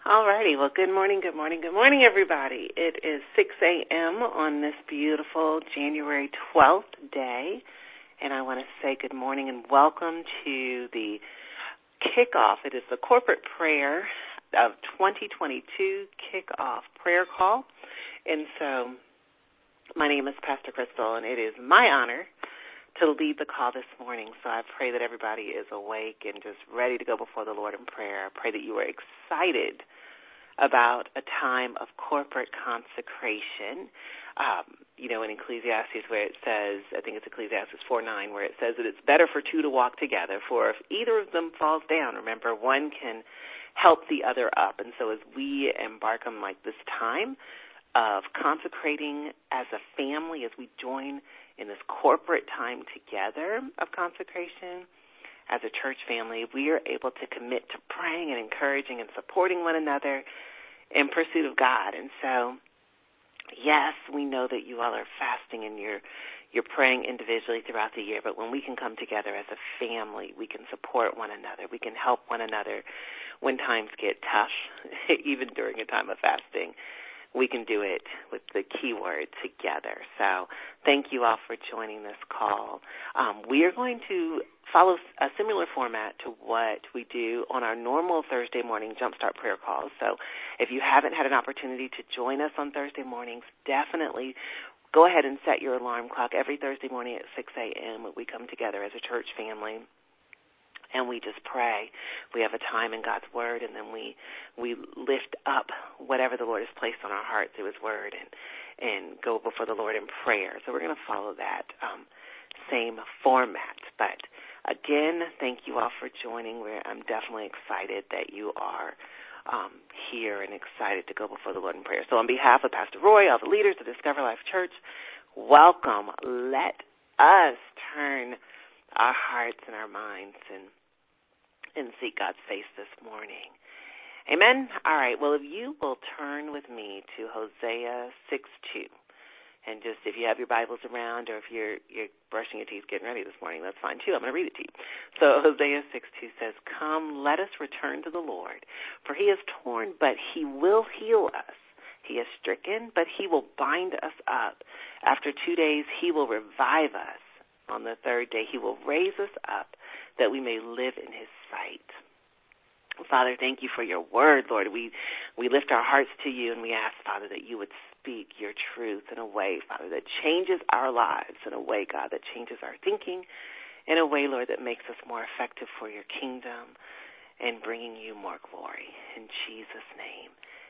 All righty. Well, good morning, everybody. It is 6 a.m. on this beautiful January 12th day, and I want to say good morning and welcome to the kickoff. It is the corporate prayer of 2022 kickoff prayer call, and so my name is Pastor Crystal, and it is my honor to lead the call this morning. So I pray that everybody is awake and just ready to go before the Lord in prayer. I pray that you are excited about a time of corporate consecration. In Ecclesiastes where it says, I think it's Ecclesiastes 4:9, where it says that it's better for two to walk together, for if either of them falls down, remember, one can help the other up. And so as we embark on this time of consecrating as a family, as we join in this corporate time together of consecration as a church family, we are able to commit to praying and encouraging and supporting one another in pursuit of God. And so, yes, we know that you all are fasting and you're praying individually throughout the year, but when we can come together as a family, we can support one another. We can help one another when times get tough, even during a time of fasting. We can do it with the keyword together. So thank you all for joining this call. We are going to follow a similar format to what we do on our normal Thursday morning Jumpstart prayer calls. So if you haven't had an opportunity to join us on Thursday mornings, definitely go ahead and set your alarm clock every Thursday morning at 6 a.m. when we come together as a church family. And we just pray. We have a time in God's Word, and then we lift up whatever the Lord has placed on our heart through His Word and go before the Lord in prayer. So we're going to follow that same format. But again, thank you all for joining. I'm definitely excited that you are here and excited to go before the Lord in prayer. So on behalf of Pastor Roy, all the leaders of Discover Life Church, welcome. Let us turn our hearts and our minds and seek God's face this morning. Amen? All right, well, if you will turn with me to Hosea 6:2, and just if you have your Bibles around or if you're brushing your teeth, getting ready this morning, that's fine too. I'm going to read it to you. So Hosea 6:2 says, "Come, let us return to the Lord, for He is torn, but He will heal us. He is stricken, but He will bind us up. After 2 days, He will revive us. On the third day, He will raise us up, that we may live in His sight." Father, thank you for your word, Lord. We lift our hearts to you, and we ask, Father, that you would speak your truth in a way, Father, that changes our lives, in a way, God, that changes our thinking, in a way, Lord, that makes us more effective for your kingdom and bringing you more glory. In Jesus' name,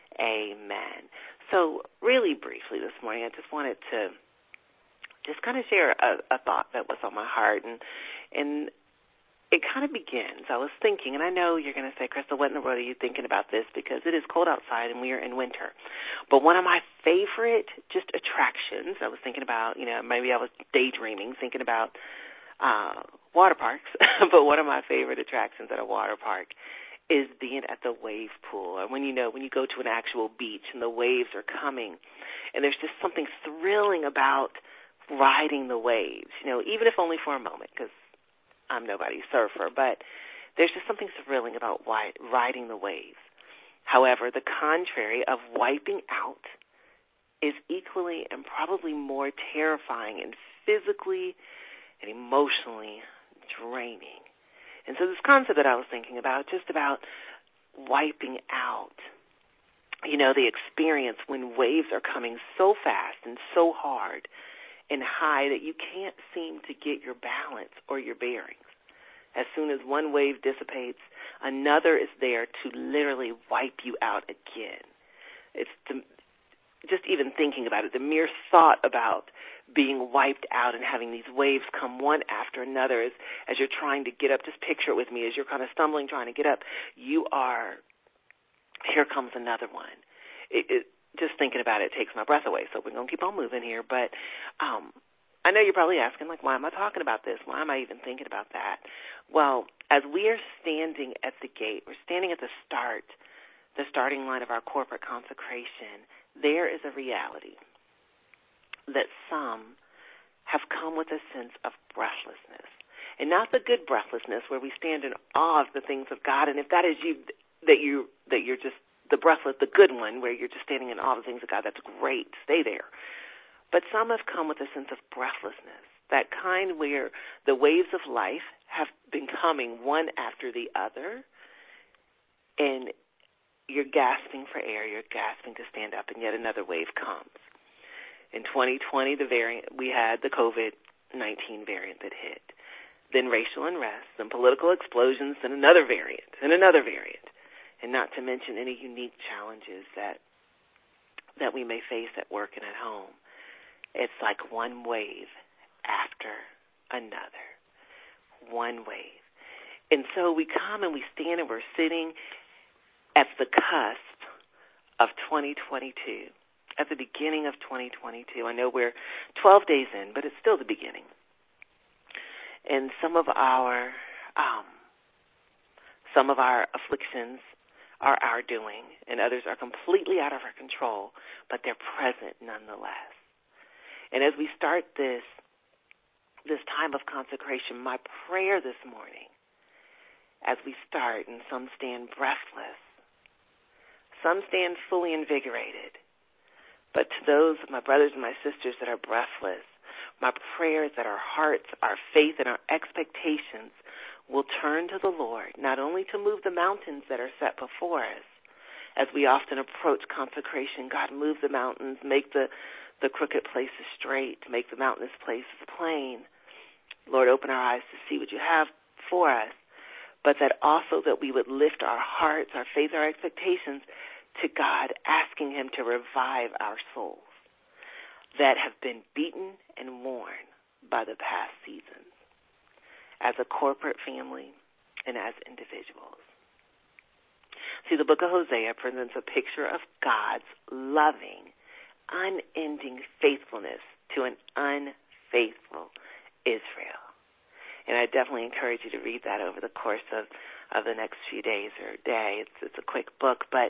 amen. So really briefly this morning, I just wanted to just kind of share a thought that was on my heart, and it kind of begins. I was thinking, and I know you're going to say, Crystal, what in the world are you thinking about this? Because it is cold outside and we are in winter. But one of my favorite just attractions, I was thinking about, maybe I was daydreaming, thinking about water parks, but one of my favorite attractions at a water park is being at the wave pool, or when you go to an actual beach and the waves are coming, and there's just something thrilling about riding the waves, even if only for a moment, because I'm nobody's surfer, but there's just something thrilling about riding the waves. However, the contrary of wiping out is equally and probably more terrifying and physically and emotionally draining. And so this concept that I was thinking about, just about wiping out, the experience when waves are coming so fast and so hard and high that you can't seem to get your balance or your bearings. As soon as one wave dissipates, another is there to literally wipe you out again. Just even thinking about it, the mere thought about being wiped out and having these waves come one after another as you're trying to get up, just picture it with me, as you're kind of stumbling, trying to get up, here comes another one. Just thinking about it takes my breath away, so we're going to keep on moving here. But I know you're probably asking, why am I talking about this? Why am I even thinking about that? Well, as we are standing at the gate, we're standing at the starting line of our corporate consecration, there is a reality that some have come with a sense of breathlessness. And not the good breathlessness where we stand in awe of the things of God. And if that is you, that you're just the breathless, the good one, where you're just standing in awe of the things of God. That's great. Stay there. But some have come with a sense of breathlessness, that kind where the waves of life have been coming one after the other, and you're gasping for air, you're gasping to stand up, and yet another wave comes. In 2020, we had the COVID-19 variant that hit, then racial unrest, then political explosions, then another variant, and not to mention any unique challenges that we may face at work and at home. It's like one wave after another, one wave. And so we come and we stand and we're sitting at the cusp of 2022, at the beginning of 2022. I know we're 12 days in, but it's still the beginning. And some of our afflictions are our doing, and others are completely out of our control, but they're present nonetheless. And as we start this time of consecration, my prayer this morning, as we start, and some stand breathless, some stand fully invigorated, but to those of my brothers and my sisters that are breathless, my prayer is that our hearts, our faith, and our expectations will turn to the Lord, not only to move the mountains that are set before us, as we often approach consecration. God, move the mountains, make the crooked places straight, make the mountainous places plain. Lord, open our eyes to see what you have for us, but that also that we would lift our hearts, our faith, our expectations to God, asking him to revive our souls that have been beaten and worn by the past seasons, as a corporate family and as individuals. See, the book of Hosea presents a picture of God's loving, unending faithfulness to an unfaithful Israel. And I definitely encourage you to read that over the course of the next few days or day. It's a quick book, but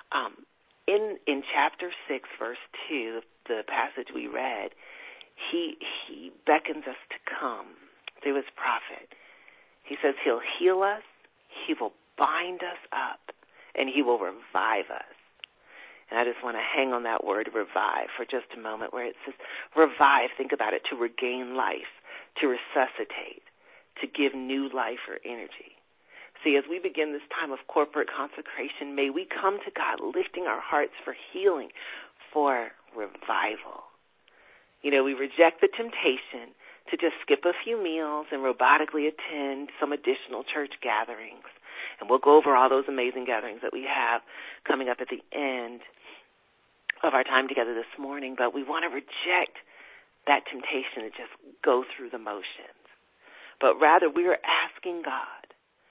in chapter 6, verse 2, the passage we read, he beckons us to come through his prophet. He says he'll heal us, he will bind us up, and he will revive us. And I just want to hang on that word revive for just a moment, where it says revive, think about it, to regain life, to resuscitate, to give new life or energy. See, as we begin this time of corporate consecration, may we come to God lifting our hearts for healing, for revival. You know, we reject the temptation to just skip a few meals and robotically attend some additional church gatherings. And we'll go over all those amazing gatherings that we have coming up at the end of our time together this morning. But we want to reject that temptation to just go through the motions. But rather, we are asking God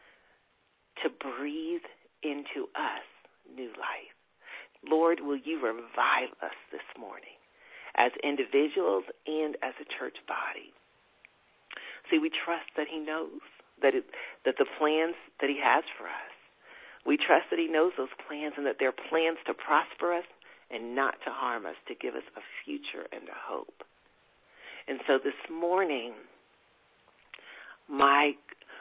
to breathe into us new life. Lord, will you revive us this morning as individuals and as a church body? See, we trust that he knows that the plans that he has for us, we trust that he knows those plans and that they're plans to prosper us and not to harm us, to give us a future and a hope. And so this morning, my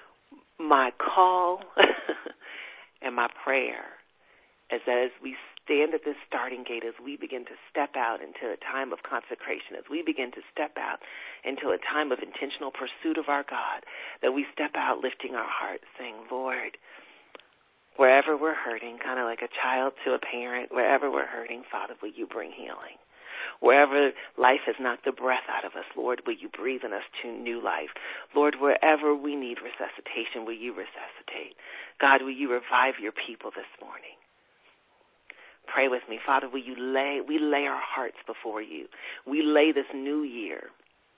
call and my prayer is that as we stand at this starting gate, as we begin to step out into a time of consecration, as we begin to step out into a time of intentional pursuit of our God, that we step out lifting our hearts, saying, Lord, wherever we're hurting, kind of like a child to a parent, wherever we're hurting, Father, will you bring healing? Wherever life has knocked the breath out of us, Lord, will you breathe in us to new life? Lord, wherever we need resuscitation, will you resuscitate? God, will you revive your people this morning? Pray with me. Father, we lay our hearts before you. We lay this new year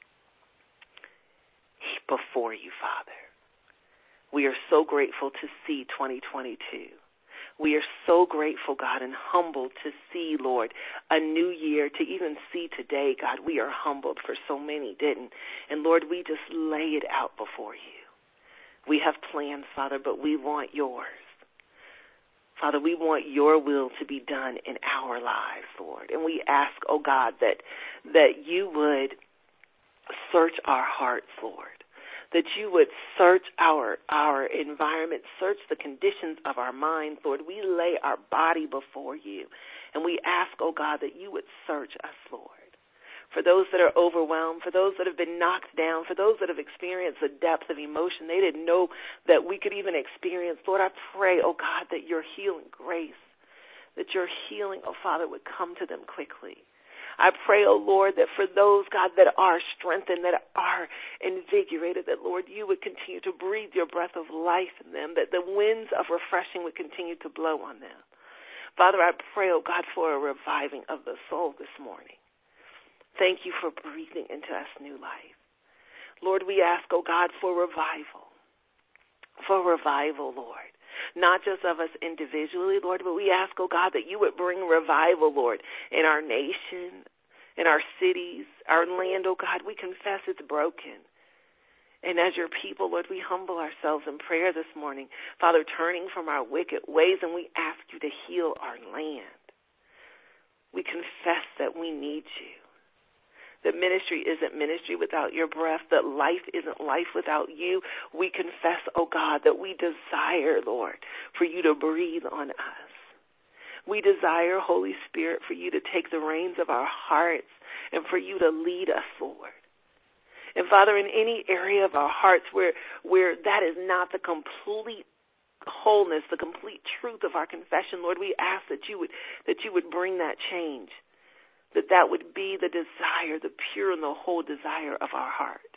before you, Father. We are so grateful to see 2022. We are so grateful, God, and humbled to see, Lord, a new year, to even see today, God. We are humbled, for so many didn't. And, Lord, we just lay it out before you. We have plans, Father, but we want yours. Father, we want your will to be done in our lives, Lord. And we ask, oh God, that you would search our hearts, Lord. that you would search our environment, search the conditions of our minds. Lord, we lay our body before you, and we ask, oh God, that you would search us, Lord. For those that are overwhelmed, for those that have been knocked down, for those that have experienced a depth of emotion they didn't know that we could even experience, Lord, I pray, oh God, that your healing grace, that your healing, oh Father, would come to them quickly. I pray, oh Lord, that for those, God, that are strengthened, that are invigorated, that, Lord, you would continue to breathe your breath of life in them, that the winds of refreshing would continue to blow on them. Father, I pray, oh God, for a reviving of the soul this morning. Thank you for breathing into us new life. Lord, we ask, oh God, for revival, Lord. Not just of us individually, Lord, but we ask, oh God, that you would bring revival, Lord, in our nation, in our cities, our land, oh God. We confess it's broken. And as your people, Lord, we humble ourselves in prayer this morning, Father, turning from our wicked ways, and we ask you to heal our land. We confess that we need you. That ministry isn't ministry without your breath, that life isn't life without you. We confess, oh God, that we desire, Lord, for you to breathe on us. We desire, Holy Spirit, for you to take the reins of our hearts and for you to lead us, Lord. And Father, in any area of our hearts where that is not the complete wholeness, the complete truth of our confession, Lord, we ask that you would bring that change. That would be the desire, the pure and the whole desire of our heart.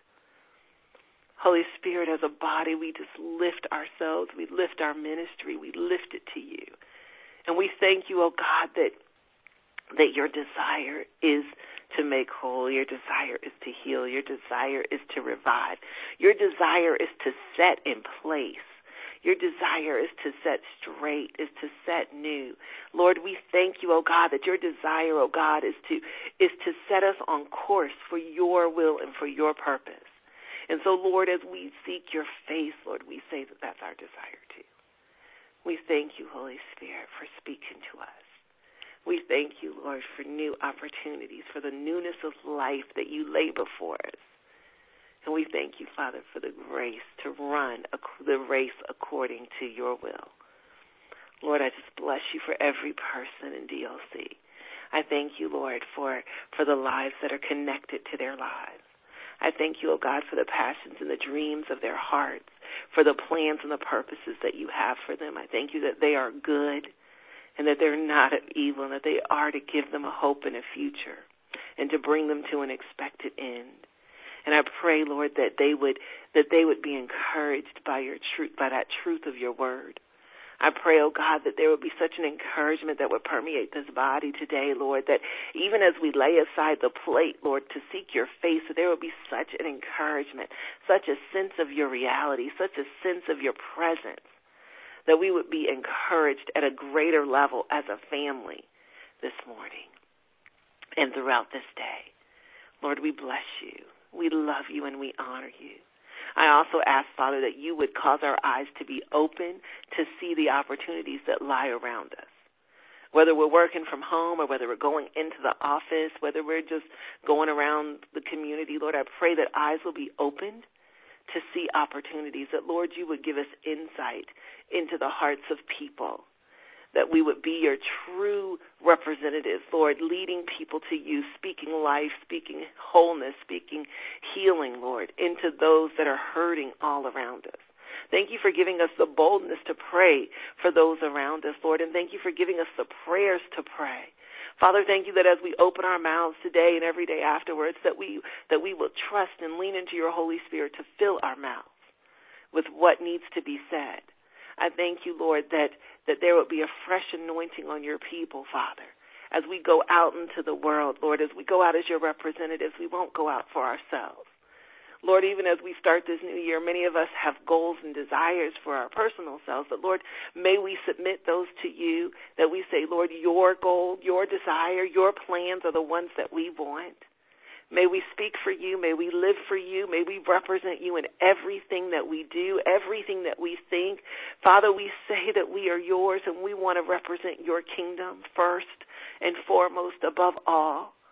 Holy Spirit, as a body, we just lift ourselves, we lift our ministry, we lift it to you. And we thank you, oh God, that your desire is to make whole, your desire is to heal, your desire is to revive, your desire is to set in place. Your desire is to set straight, is to set new. Lord, we thank you, oh God, that your desire, oh God, is to set us on course for your will and for your purpose. And so, Lord, as we seek your face, Lord, we say that that's our desire too. We thank you, Holy Spirit, for speaking to us. We thank you, Lord, for new opportunities, for the newness of life that you lay before us. And we thank you, Father, for the grace to run the race according to your will. Lord, I just bless you for every person in DLC. I thank you, Lord, for the lives that are connected to their lives. I thank you, oh God, for the passions and the dreams of their hearts, for the plans and the purposes that you have for them. I thank you that they are good and that they're not of evil and that they are to give them a hope and a future and to bring them to an expected end. And I pray, Lord, that they would be encouraged by your truth, by that truth of your word. I pray, oh God, that there would be such an encouragement that would permeate this body today, Lord, that even as we lay aside the plate, Lord, to seek your face, that there would be such an encouragement, such a sense of your reality, such a sense of your presence, that we would be encouraged at a greater level as a family this morning and throughout this day. Lord, we bless you. We love you and we honor you. I also ask, Father, that you would cause our eyes to be open to see the opportunities that lie around us. Whether we're working from home or whether we're going into the office, whether we're just going around the community, Lord, I pray that eyes will be opened to see opportunities, that, Lord, you would give us insight into the hearts of people, that we would be your true representatives, Lord, leading people to you, speaking life, speaking wholeness, speaking healing, Lord, into those that are hurting all around us. Thank you for giving us the boldness to pray for those around us, Lord, and thank you for giving us the prayers to pray. Father, thank you that as we open our mouths today and every day afterwards, that we will trust and lean into your Holy Spirit to fill our mouths with what needs to be said. I thank you, Lord, that there would be a fresh anointing on your people, Father, as we go out into the world, Lord, as we go out as your representatives. We won't go out for ourselves. Lord, even as we start this new year, many of us have goals and desires for our personal selves, but Lord, may we submit those to you, that we say, Lord, your goal, your desire, your plans are the ones that we want. May we speak for you. May we live for you. May we represent you in everything that we do, everything that we think. Father, we say that we are yours and we want to represent your kingdom first and foremost above all.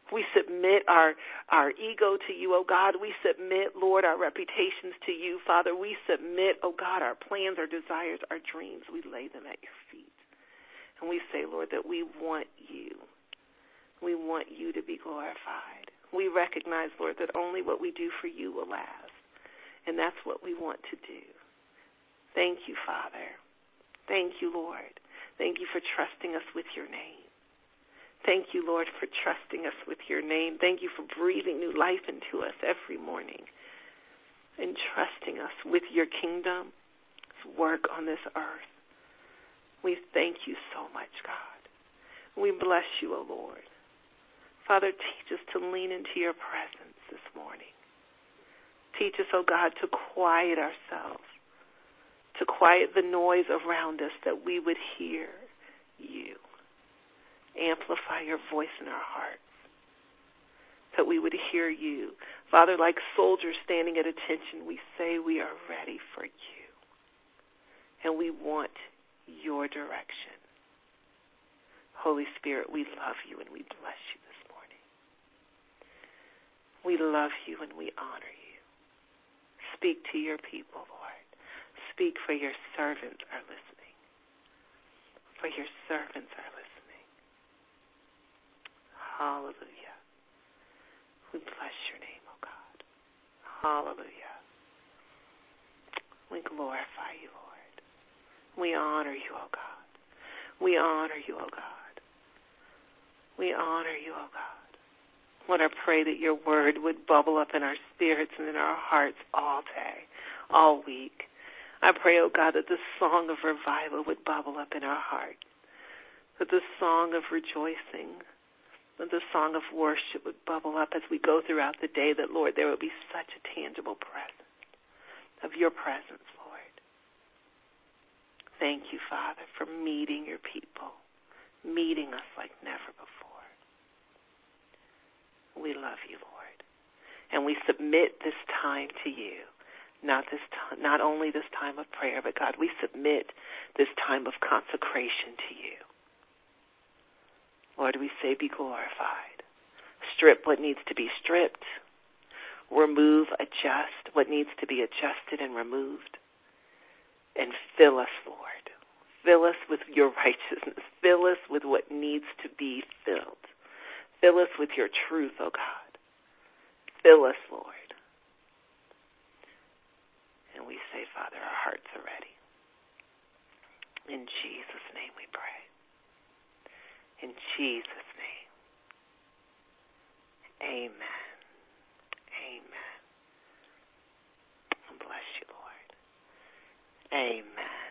We submit our ego to you, oh God. We submit, Lord, our reputations to you, Father. We submit, oh God, our plans, our desires, our dreams. We lay them at your feet. And we say, Lord, that we want you. We want you to be glorified. We recognize, Lord, that only what we do for you will last. And that's what we want to do. Thank you, Father. Thank you, Lord. Thank you for trusting us with your name. Thank you, Lord, for trusting us with your name. Thank you for breathing new life into us every morning and trusting us with your kingdom's work on this earth. We thank you so much, God. We bless you, O Lord. Father, teach us to lean into your presence this morning. Teach us, O God, to quiet ourselves, to quiet the noise around us, that we would hear you. Amplify your voice in our hearts, that we would hear you. Father, like soldiers standing at attention, we say we are ready for you, and we want your direction. Holy Spirit, we love you and we bless you this morning. We love you and we honor you. Speak to your people, Lord. Speak, for your servants are listening. For your servants are listening. Hallelujah. We bless your name, oh God. Hallelujah. We glorify you, Lord. We honor you, oh God. We honor you, oh God. We honor you, oh God. Lord, I pray that your word would bubble up in our spirits and in our hearts all day, all week. I pray, oh God, that the song of revival would bubble up in our heart, that the song of rejoicing, that the song of worship would bubble up as we go throughout the day, that, Lord, there would be such a tangible presence of your presence, Lord. Thank you, Father, for meeting your people, meeting us like never before. We love you, Lord, and we submit this time to you, not only this time of prayer, but, God, we submit this time of consecration to you. Lord, we say be glorified. Strip what needs to be stripped. Remove, adjust what needs to be adjusted and removed. And fill us, Lord. Fill us with your righteousness. Fill us with what needs to be filled. Fill us with your truth, oh God. Fill us, Lord. And we say, Father, our hearts are ready. In Jesus' name we pray. In Jesus' name. Amen. Amen. Bless you, Lord. Amen.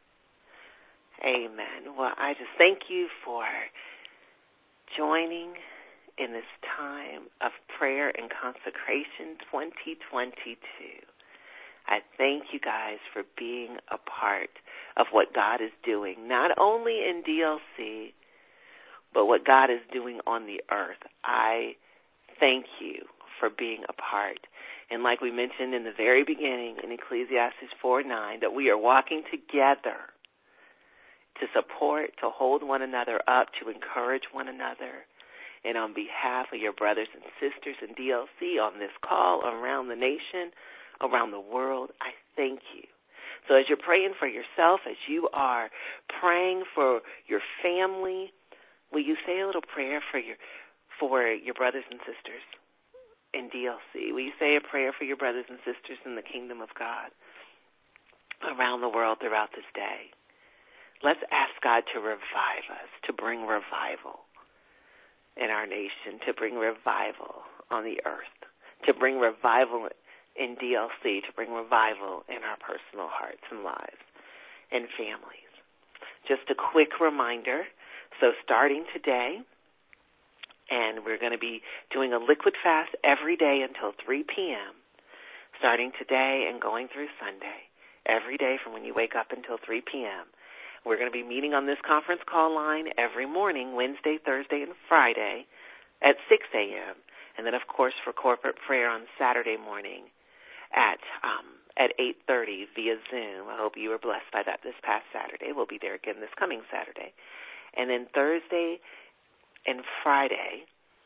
Amen. Well, I just thank you for joining in this time of prayer and consecration 2022. I thank you guys for being a part of what God is doing, not only in DLC, but what God is doing on the earth. I thank you for being a part. And like we mentioned in the very beginning in Ecclesiastes 4:9, that we are walking together to support, to hold one another up, to encourage one another. And on behalf of your brothers and sisters in DLC on this call, around the nation, around the world, I thank you. So as you're praying for yourself, as you are praying for your family, will you say a little prayer for your brothers and sisters in DLC? Will you say a prayer for your brothers and sisters in the kingdom of God around the world throughout this day? Let's ask God to revive us, to bring revival in our nation, to bring revival on the earth, to bring revival in DLC, to bring revival in our personal hearts and lives and families. Just a quick reminder, so starting today, and we're going to be doing a liquid fast every day until 3 p.m., starting today and going through Sunday, every day from when you wake up until 3 p.m. We're going to be meeting on this conference call line every morning, Wednesday, Thursday, and Friday at 6 a.m., and then, of course, for corporate prayer on Saturday morning at 8:30 via Zoom. I hope you were blessed by that this past Saturday. We'll be there again this coming Saturday. And then Thursday and Friday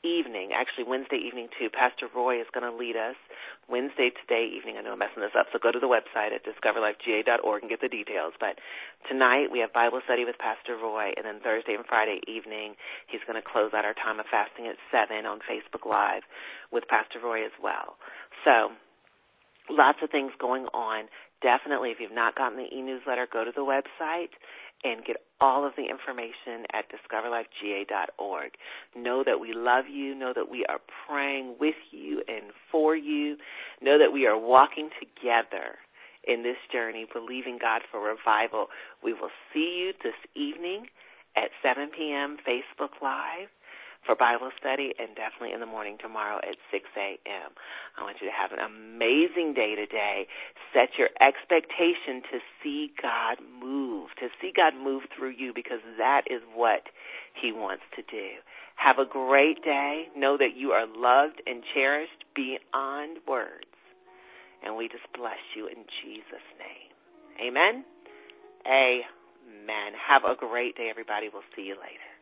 evening, actually Wednesday evening too, Pastor Roy is going to lead us Wednesday today evening. I know I'm messing this up, so go to the website at discoverlifega.org and get the details. But tonight we have Bible study with Pastor Roy, and then Thursday and Friday evening he's going to close out our time of fasting at 7 on Facebook Live with Pastor Roy as well. So lots of things going on. Definitely, if you've not gotten the e-newsletter, go to the website and get all of the information at discoverlifega.org. Know that we love you. Know that we are praying with you and for you. Know that we are walking together in this journey, believing God for revival. We will see you this evening at 7 p.m. Facebook Live for Bible study, and definitely in the morning tomorrow at 6 a.m. I want you to have an amazing day today. Set your expectation to see God move through you, because that is what He wants to do. Have a great day. Know that you are loved and cherished beyond words, and we just bless you in Jesus' name. Amen? Amen. Have a great day, everybody. We'll see you later.